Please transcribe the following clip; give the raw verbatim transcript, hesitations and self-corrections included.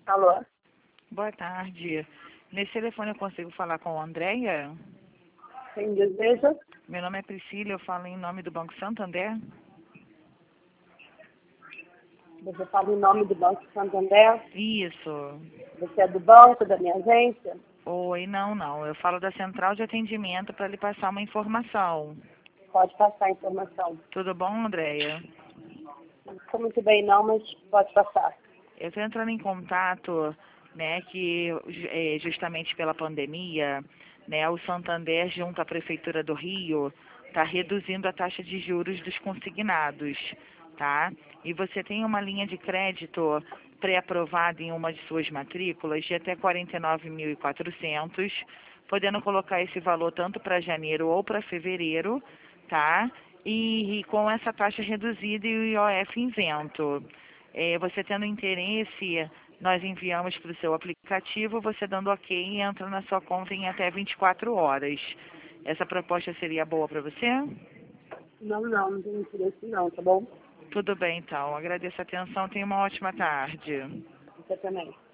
Alô? Boa tarde. Nesse telefone eu consigo falar com a Andréia? Quem deseja? Meu nome é Priscila, eu falo em nome do Banco Santander. Você fala em nome do Banco Santander? Isso. Você é do banco, da minha agência? Oi, não, não. Eu falo da central de atendimento para lhe passar uma informação. Pode passar a informação. Tudo bom, Andréia? Não estou muito bem não, mas pode passar. Eu estou entrando em contato, né, que é, justamente pela pandemia, né, o Santander, junto à Prefeitura do Rio, está reduzindo a taxa de juros dos consignados, tá? E você tem uma linha de crédito pré-aprovada em uma de suas matrículas de até quarenta e nove mil e quatrocentos, podendo colocar esse valor tanto para janeiro ou para fevereiro, tá? E, e com essa taxa reduzida e o I O F isento. É, você tendo interesse, nós enviamos para o seu aplicativo, você dando ok e entra na sua conta em até vinte e quatro horas. Essa proposta seria boa para você? Não, não, não tenho interesse não, tá bom? Tudo bem, então. Agradeço a atenção. Tenha uma ótima tarde. Você também.